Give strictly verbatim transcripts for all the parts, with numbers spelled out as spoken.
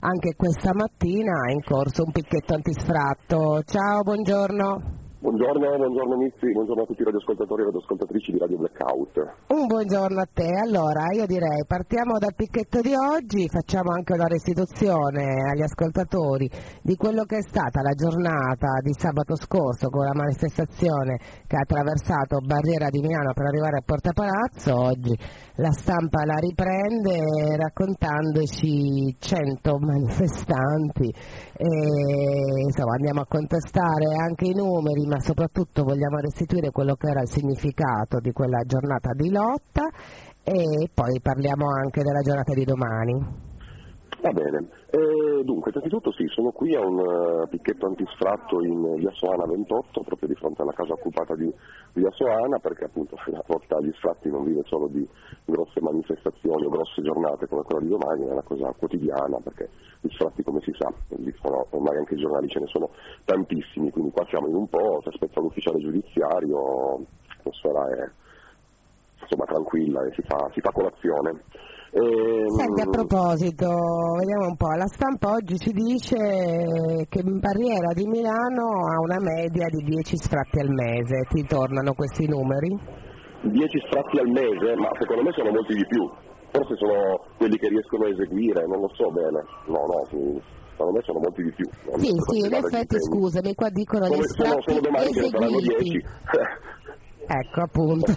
Anche questa mattina è in corso un picchetto antisfratto. Ciao, buongiorno. Buongiorno, buongiorno Mizzi, buongiorno a tutti i radioascoltatori e radioascoltatrici di Radio Blackout. Un buongiorno a te. Allora, io direi partiamo dal picchetto di oggi, facciamo anche una restituzione agli ascoltatori di quello che è stata la giornata di sabato scorso con la manifestazione che ha attraversato Barriera di Milano per arrivare a Porta Palazzo. Oggi la stampa la riprende raccontandoci cento manifestanti e insomma andiamo a contestare anche i numeri, ma soprattutto vogliamo restituire quello che era il significato di quella giornata di lotta e poi parliamo anche della giornata di domani. Va bene, eh, dunque innanzitutto sì, sono qui a un uh, picchetto antisfratto in via Soana ventotto, proprio di fronte alla casa occupata di via Soana, perché appunto la lotta agli sfratti non vive solo di grosse manifestazioni o grosse giornate come quella di domani, è una cosa quotidiana, perché gli sfratti, come si sa, dicono, ormai anche i giornali ce ne sono tantissimi, quindi qua siamo in un po', si aspetta l'ufficiale giudiziario, l'atmosfera è insomma tranquilla e si fa, si fa colazione. E... Senti, a proposito, vediamo un po', la stampa oggi ci dice che Barriera di Milano ha una media di dieci sfratti al mese, ti tornano questi numeri? dieci sfratti al mese? Ma secondo me sono molti di più, forse sono quelli che riescono a eseguire, non lo so bene, no no, secondo me sono molti di più. Sì, sì, in effetti scusami, qua dicono gli sfratti sono, sono domani eseguiti. Che saranno dieci. Ecco, appunto.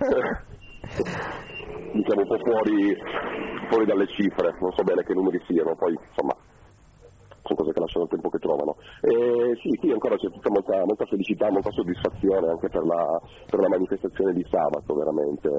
Diciamo un po' fuori, fuori dalle cifre, non so bene che numeri siano, poi insomma sono cose che lasciano il tempo che trovano. E sì, qui ancora c'è tutta molta, molta felicità, molta soddisfazione anche per la, per la manifestazione di sabato, veramente.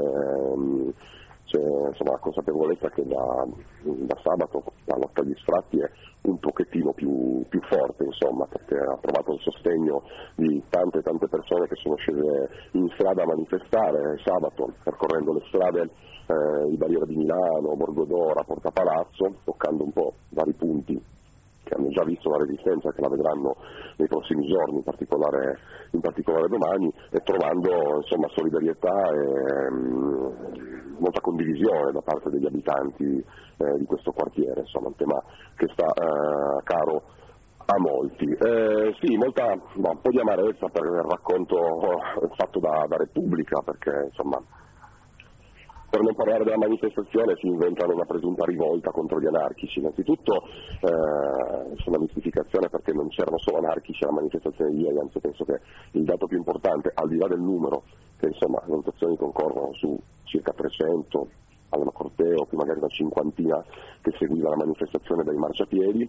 C'è insomma la consapevolezza che da, da sabato la lotta agli sfratti è un pochettino più, più forte, insomma, perché ha trovato il sostegno di tante tante persone che sono scese in strada a manifestare sabato, percorrendo le strade eh, di Barriera di Milano, Borgodora, Porta Palazzo, toccando un po' vari punti che hanno già visto la resistenza, che la vedranno nei prossimi giorni, in particolare, in particolare domani, e trovando insomma solidarietà e mh, molta condivisione da parte degli abitanti eh, di questo quartiere, insomma un tema che sta eh, caro a molti. Eh, sì, molta, no, un po' di amarezza per il racconto oh, fatto da, da Repubblica, perché insomma per non parlare della manifestazione si inventano una presunta rivolta contro gli anarchici. Innanzitutto eh, c'è una mistificazione, perché non c'erano solo anarchici alla manifestazione di ieri, anzi penso che il dato più importante, al di là del numero, che insomma le votazioni concorrono su circa trecento, avevano corteo, più magari una cinquantina che seguiva la manifestazione dai marciapiedi,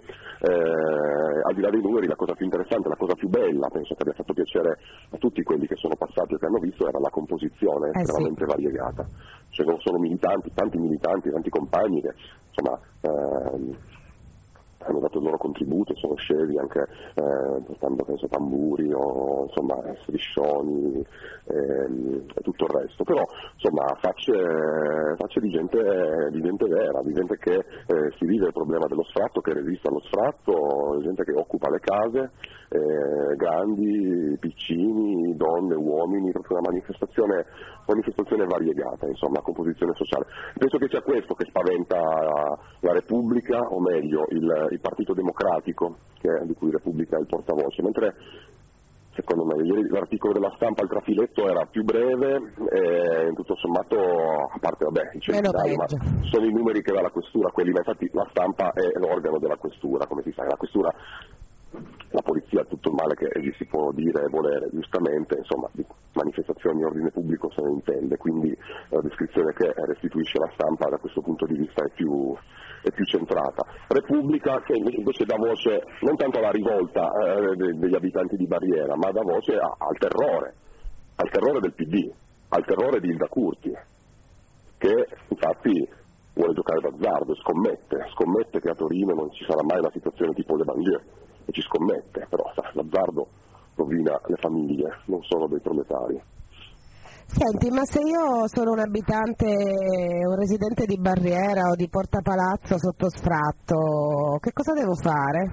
eh, al di là dei numeri la cosa più interessante, la cosa più bella, penso che abbia fatto piacere a tutti quelli che sono passati o che hanno visto, era la composizione eh estremamente sì. variegata. C'erano solo militanti, tanti militanti, tanti compagni che insomma ehm, hanno dato il loro contributo, sono scesi anche eh, portando penso tamburi o insomma striscioni ehm, e tutto il resto, però insomma facce, facce di, gente, di gente vera, di gente che eh, si vive il problema dello sfratto, che resiste allo sfratto, gente che occupa le case, eh, grandi, piccini, donne, uomini, proprio una manifestazione, manifestazione variegata, insomma, composizione sociale. Penso che sia questo che spaventa la Repubblica, o meglio il, il Partito Democratico, che è, di cui Repubblica è il portavoce, mentre secondo me ieri l'articolo della Stampa, il trafiletto era più breve e tutto sommato, a parte vabbè i centinali, ma sono i numeri che dà la questura, quelli, ma infatti la Stampa è l'organo della questura, come si sa, la questura, la polizia, tutto il male che gli si può dire e volere, giustamente, insomma, di manifestazioni di ordine pubblico se ne intende, quindi la descrizione che restituisce la Stampa da questo punto di vista è più, è più centrata. Repubblica che invece dà voce non tanto alla rivolta eh, degli abitanti di Barriera, ma dà voce a, al terrore, al terrore del P D, al terrore di Ilda Curti, che infatti vuole giocare d'azzardo, scommette, scommette che a Torino non ci sarà mai una situazione tipo Le Banlieue, e ci scommette, però sa, l'azzardo rovina le famiglie, non solo dei proletari. Senti, ma se io sono un abitante, un residente di Barriera o di Porta Palazzo sotto sfratto, che cosa devo fare?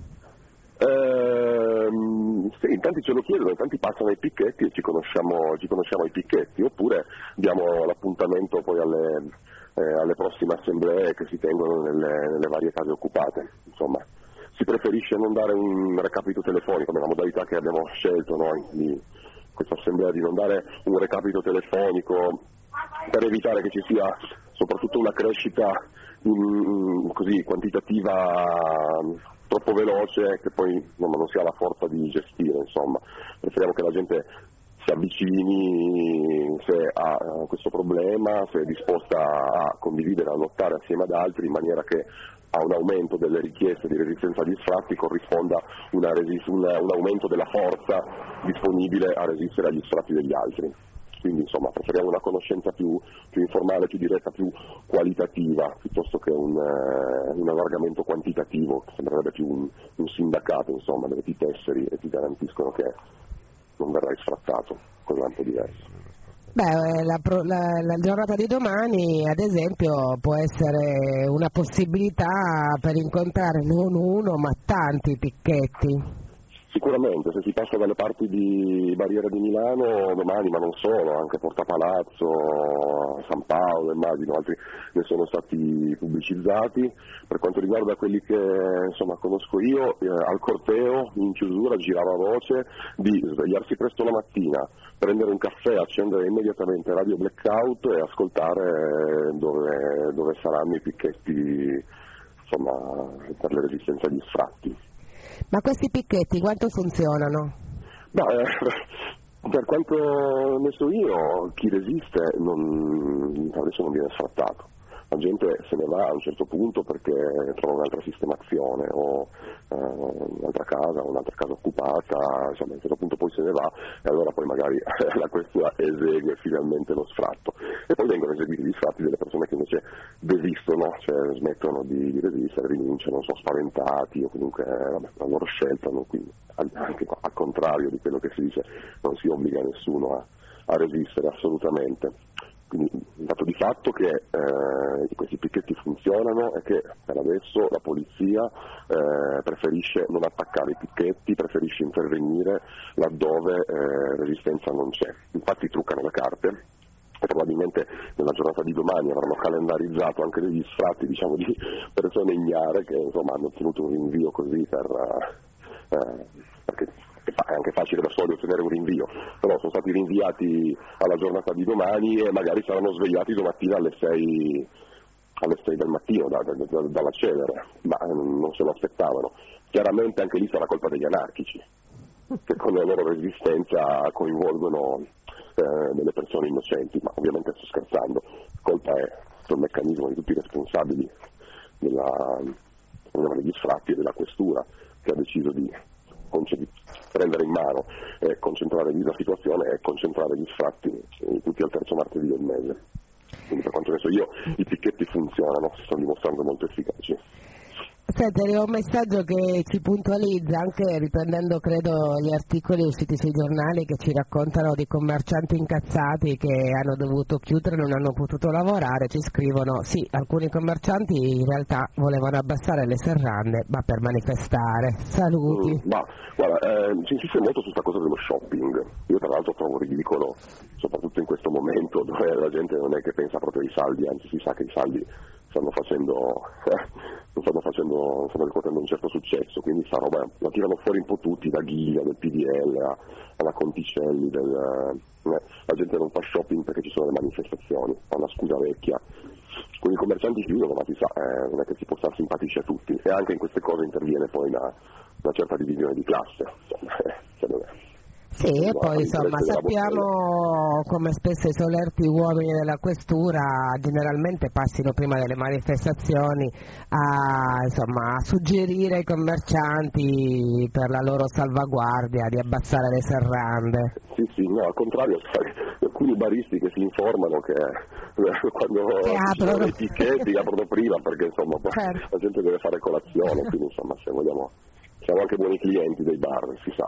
Ehm, sì, in tanti ce lo chiedono, in tanti passano ai picchetti e ci conosciamo, ci conosciamo ai picchetti, oppure diamo l'appuntamento poi alle, eh, alle prossime assemblee che si tengono nelle, nelle varie case occupate. Insomma, si preferisce non dare un recapito telefonico, nella modalità che abbiamo scelto noi di questa assemblea, di non dare un recapito telefonico per evitare che ci sia soprattutto una crescita in, così quantitativa troppo veloce che poi insomma, non si ha la forza di gestire. Insomma, preferiamo che la gente si avvicini se ha uh, questo problema, se è disposta a condividere, a lottare assieme ad altri, in maniera che a un aumento delle richieste di resistenza agli sfratti corrisponda una resist- una, un aumento della forza disponibile a resistere agli sfratti degli altri. Quindi insomma preferiamo una conoscenza più, più informale, più diretta, più qualitativa, piuttosto che un, eh, un allargamento quantitativo, che sembrerebbe più un, un sindacato, insomma, dove ti tesseri e ti garantiscono che non verrai sfrattato, cosa è un po' diverso. Beh, la, la, la giornata di domani, ad esempio, può essere una possibilità per incontrare non uno, ma tanti picchetti. Sicuramente, se si passa dalle parti di Barriera di Milano domani, ma non solo, anche Porta Palazzo, San Paolo, immagino, altri ne sono stati pubblicizzati. Per quanto riguarda quelli che insomma conosco io, eh, al corteo in chiusura girava voce di svegliarsi presto la mattina, prendere un caffè, accendere immediatamente Radio Blackout e ascoltare dove, dove saranno i picchetti insomma, per le resistenze agli sfratti. Ma questi picchetti quanto funzionano? No, eh, per quanto ne so io, chi resiste non, adesso non viene sfrattato. La gente se ne va a un certo punto perché trova un'altra sistemazione o eh, un'altra casa, un'altra casa occupata, insomma a un certo punto poi se ne va e allora poi magari la questura esegue finalmente lo sfratto. E poi vengono eseguiti gli sfratti delle persone che invece desistono, cioè smettono di, di resistere, rinunciano, sono spaventati o comunque eh, vabbè, la loro scelta, no? Quindi anche al contrario di quello che si dice, non si obbliga nessuno a, a resistere assolutamente. Quindi il dato di fatto che eh, questi picchetti funzionano è che per adesso la polizia eh, preferisce non attaccare i picchetti, preferisce intervenire laddove eh, resistenza non c'è. Infatti truccano le carte e probabilmente nella giornata di domani avranno calendarizzato anche degli sfratti, diciamo, di persone ignare che insomma hanno ottenuto un rinvio così per eh, perché è anche facile da soli ottenere un rinvio, però sono stati rinviati alla giornata di domani e magari saranno svegliati domattina alle sei, alle sei del mattino da, da, da, dalla celere, ma non se lo aspettavano. Chiaramente anche lì sarà colpa degli anarchici, che con la loro resistenza coinvolgono eh, delle persone innocenti, ma ovviamente sto scherzando, colpa è sul meccanismo di tutti i responsabili della, degli sfratti e della questura, che ha deciso di prendere in mano e concentrare lì la situazione e concentrare gli sfratti tutti al terzo martedì del mese. Quindi per quanto ne so io i picchetti funzionano, si stanno dimostrando molto efficaci. Senti, arriva un messaggio che ci puntualizza, anche riprendendo credo gli articoli usciti sui giornali che ci raccontano di commercianti incazzati che hanno dovuto chiudere e non hanno potuto lavorare. Ci scrivono, sì, alcuni commercianti in realtà volevano abbassare le serrande ma per manifestare. Saluti. Mm, ma guarda, eh, si insiste molto su questa cosa dello shopping. Io tra l'altro trovo ridicolo, soprattutto in questo momento dove la gente non è che pensa proprio ai saldi, anzi si sa che i saldi stanno facendo eh, stanno facendo stanno riscuotendo un certo successo, quindi sta roba la tirano fuori un po' tutti, da Ghiglia, del P D L a, alla Conticelli, del, eh, la gente non fa shopping perché ci sono le manifestazioni, fa una scusa vecchia. Quindi i commercianti chiudono, ma si sa, eh, non è che si può stare simpatici a tutti, e anche in queste cose interviene poi una, una certa divisione di classe. Insomma, eh, cioè, sì, e poi insomma sappiamo come spesso i solerti uomini della questura generalmente passino prima delle manifestazioni a, insomma, a suggerire ai commercianti per la loro salvaguardia di abbassare le serrande. Sì, sì, no, al contrario, alcuni baristi che si informano che quando che aprono i picchetti aprono prima perché insomma certo. La gente deve fare colazione, quindi insomma se vogliamo siamo anche buoni clienti dei bar, si sa.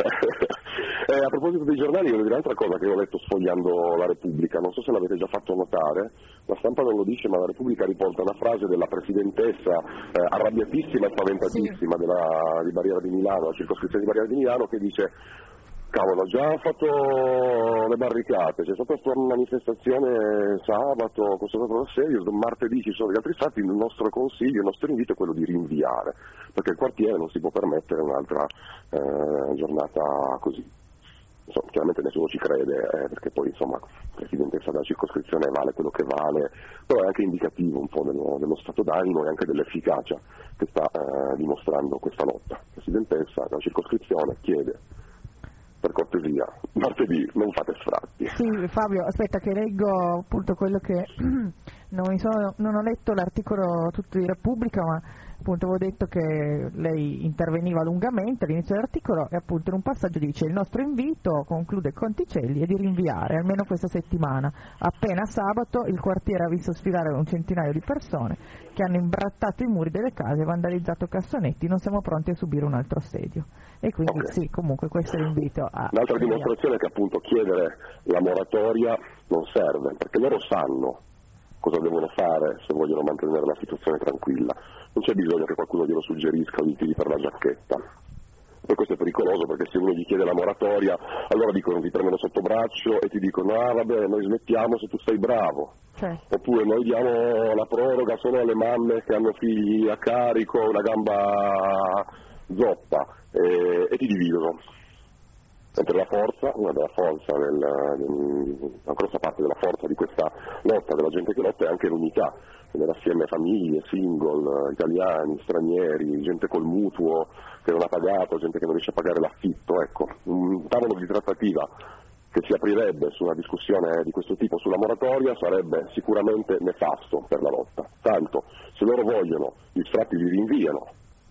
eh, a proposito dei giornali, voglio dire un'altra cosa che ho letto sfogliando la Repubblica, non so se l'avete già fatto notare, la stampa non lo dice, ma la Repubblica riporta una frase della presidentessa eh, arrabbiatissima e spaventatissima sì. della, di Barriera di Milano, la circoscrizione di Barriera di Milano, che dice: Cavolo, ho già fatto le barricate, c'è stata questa manifestazione sabato, questo stato serio, martedì ci sono gli altri stati, il nostro consiglio, il nostro invito è quello di rinviare, perché il quartiere non si può permettere un'altra eh, giornata così. Insomma, chiaramente nessuno ci crede, eh, perché poi insomma la presidentessa della circoscrizione vale quello che vale, però è anche indicativo un po' dello, dello stato d'animo e anche dell'efficacia che sta eh, dimostrando questa lotta. La presidentessa della circoscrizione chiede, per cortesia, martedì non fate sfratti. Sì, Fabio, aspetta che leggo appunto quello che non, mi sono, non ho letto l'articolo tutto di Repubblica, ma appunto avevo detto che lei interveniva lungamente all'inizio dell'articolo e appunto in un passaggio dice: il nostro invito, conclude Conticelli, è di rinviare almeno questa settimana. Appena sabato il quartiere ha visto sfilare un centinaio di persone che hanno imbrattato i muri delle case e vandalizzato cassonetti, non siamo pronti a subire un altro assedio. E quindi okay. Sì, comunque questo è l'invito a... Un'altra dimostrazione è che appunto chiedere la moratoria non serve, perché loro sanno cosa devono fare se vogliono mantenere la situazione tranquilla. Non c'è bisogno che qualcuno glielo suggerisca o gli tiri per la giacchetta. E questo è pericoloso, perché se uno gli chiede la moratoria, allora dicono, ti prendono sotto braccio e ti dicono ah vabbè, noi smettiamo se tu sei bravo. Certo. Oppure noi diamo la proroga solo alle mamme che hanno figli a carico, una gamba zoppa, e, e ti dividono. Mentre la forza, una della forza, del, una grossa parte della forza di questa lotta, della gente che lotta, è anche l'unità, nell'assieme famiglie, single, italiani, stranieri, gente col mutuo che non ha pagato, gente che non riesce a pagare l'affitto. Ecco, un tavolo di trattativa che si aprirebbe su una discussione di questo tipo sulla moratoria sarebbe sicuramente nefasto per la lotta. Tanto, se loro vogliono, gli sfratti li rinviano.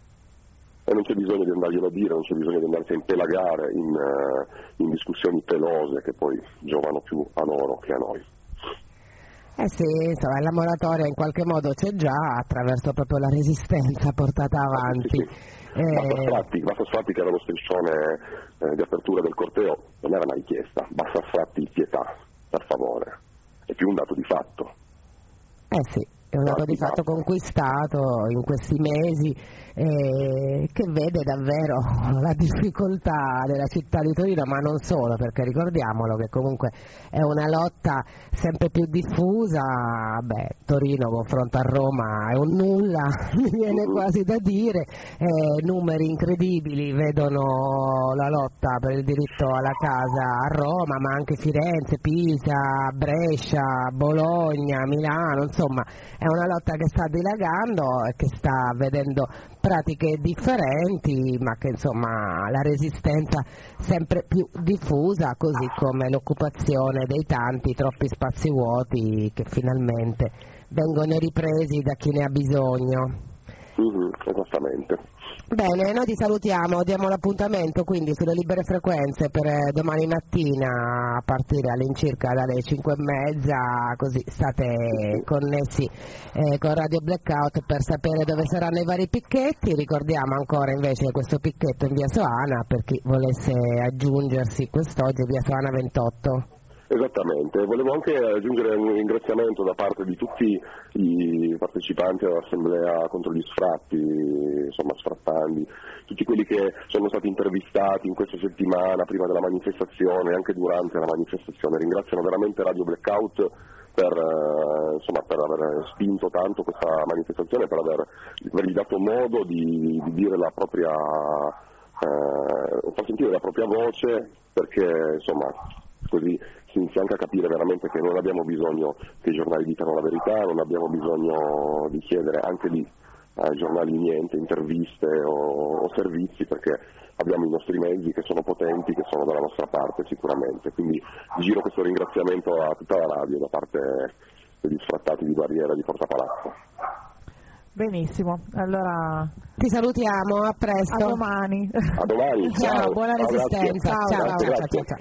E non c'è bisogno di andarglielo a dire, non c'è bisogno di andarsi a impelagare in, uh, in discussioni pelose che poi giovano più a loro che a noi. Eh sì, insomma, la moratoria in qualche modo c'è già attraverso proprio la resistenza portata avanti. Sì, sì. Eh... Basta sfratti, basta sfratti che era lo striscione eh, di apertura del corteo, non era una richiesta, basta sfratti pietà, per favore, è più un dato di fatto. Eh sì. È un dato di fatto conquistato in questi mesi eh, che vede davvero la difficoltà della città di Torino, ma non solo, perché ricordiamolo che comunque è una lotta sempre più diffusa. Beh, Torino confronto a Roma è un nulla, mi viene quasi da dire, eh, numeri incredibili vedono la lotta per il diritto alla casa a Roma, ma anche Firenze, Pisa, Brescia, Bologna, Milano, insomma è una lotta che sta dilagando e che sta vedendo pratiche differenti, ma che insomma la resistenza sempre più diffusa, così come l'occupazione dei tanti troppi spazi vuoti che finalmente vengono ripresi da chi ne ha bisogno. Mm-hmm, esattamente. Bene, noi ti salutiamo, diamo l'appuntamento quindi sulle libere frequenze per domani mattina a partire all'incirca dalle cinque e mezza, così state connessi eh, con Radio Blackout per sapere dove saranno i vari picchetti. Ricordiamo ancora invece questo picchetto in via Soana per chi volesse aggiungersi quest'oggi, via Soana ventotto. Esattamente, volevo anche aggiungere un ringraziamento da parte di tutti i partecipanti all'assemblea contro gli sfratti, insomma sfrattandi, tutti quelli che sono stati intervistati in questa settimana prima della manifestazione e anche durante la manifestazione. Ringraziano veramente Radio Blackout per, eh, insomma, per aver spinto tanto questa manifestazione, per aver, avergli dato modo di, di dire la propria, eh, far sentire la propria voce, perché insomma così si inizia anche a capire veramente che non abbiamo bisogno che i giornali dicano la verità, non abbiamo bisogno di chiedere anche lì ai giornali niente, interviste o, o servizi, perché abbiamo i nostri mezzi che sono potenti, che sono dalla nostra parte sicuramente. Quindi giro questo ringraziamento a tutta la radio da parte degli sfrattati di Barriera di Porta Palazzo. Benissimo, allora ti salutiamo, a presto. A domani. A domani. Ciao, ciao. buona ciao, resistenza. Ciao, ciao, grazie, ciao, grazie. ciao, ciao.